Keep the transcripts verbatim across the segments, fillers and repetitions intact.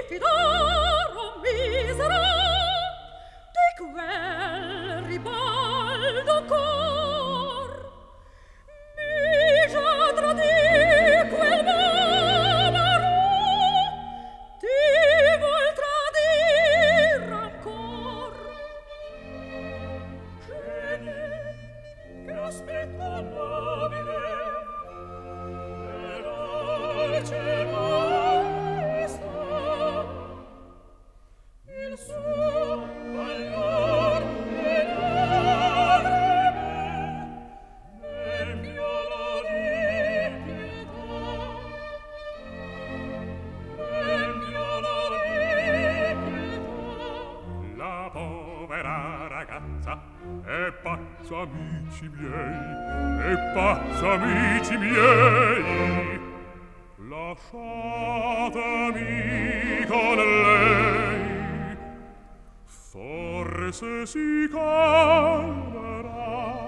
diffidar, o misera, di quel ribaldo cor. Mi già tradì quel barbaro, ti vuol tradir ancor. Gene, che aspetto amabile, e dolce sta, il suo valor e lagrime, e viola di pietà, e viola di pietà. La povera ragazza è pazza, amici miei, è pazza, amici miei. Lasciatemi con lei, forse si calmerà,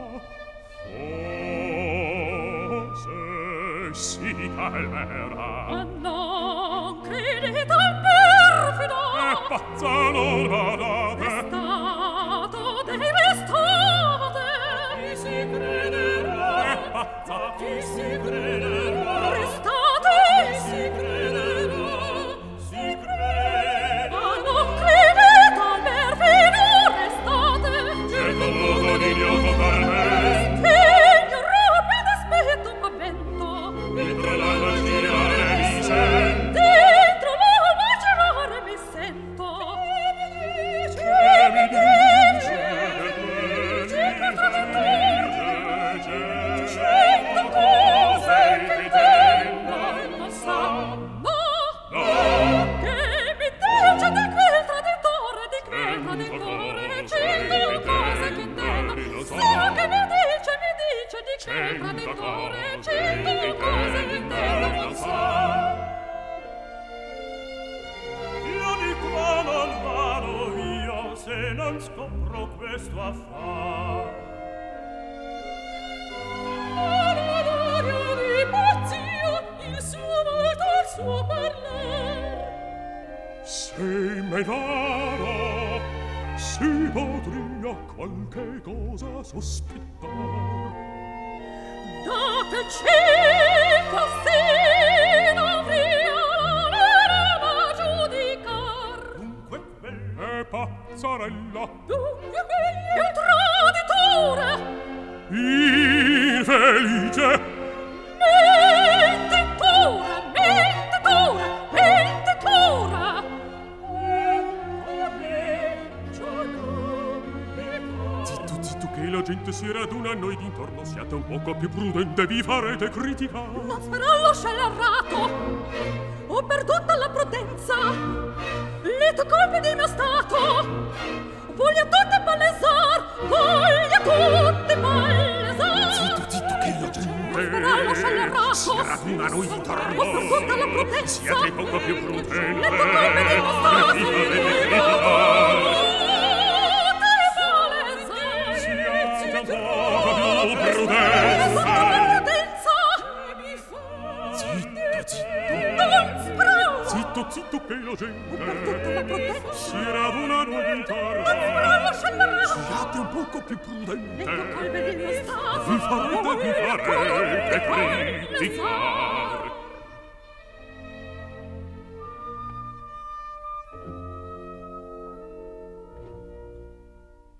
forse si calmerà. Ma non credete al perfido, È pazza, non badate, restato dei restate. Chi si crederà? è pazza, Chi si crederà? Restate, Chi si crederà? Si crede. ma non credete al perfido, restate. certo modo di gioco per me, Stegno, rapido, aspetto, ma vento. dentro la macinare mi sento. Dentro la macinare mi sento. Che mi dice, Dice contraddittorio. dice, Cento cose che intendo non sa. No, no, che mi dice di quel traditore, di quel traditore. Cento cose che intendo. Sa che mi dice, mi dice di quel traditore. Cento cose che intendo non sa. Io di qua non vado io se non scopro questo affar. L'orario di pazzia, il suo volto, il suo parlar. sei me varo, si potria qualche cosa sospittar. Da che circa si non violeremo a giudicar. Dunque quella È pazzarella, Dunque quegli è un traditore, infelice, mentitura, mentitura, mentitura. A me già non mi fa. zitto, zitto, che la gente si raduna a noi d'intorno, siate un poco più prudente, vi farete criticare. Non sperallo scellerrato, ho perduta la prudenza, lieto colpi di mio stato, voglio tutti palesar, voglio tutti palesar. Zitto, zitto, che la Non sperallo gente scellerrato, si raduna a noi d'intorno, ho perduta la prudenza, siate poco più prudente, lieto colpi di mio stato, vi farete criticare. tutti palesar. Siate poco più prudenza. Zitto, zitto, Non sperallo, zitto, zitto, che la ho perduta la gente prudenza, si raduna a noi d'intorno, non sperallo scellerrato. siate un poco più prudente, Letto colpe di mio stato, vi farete, vi farete criticare.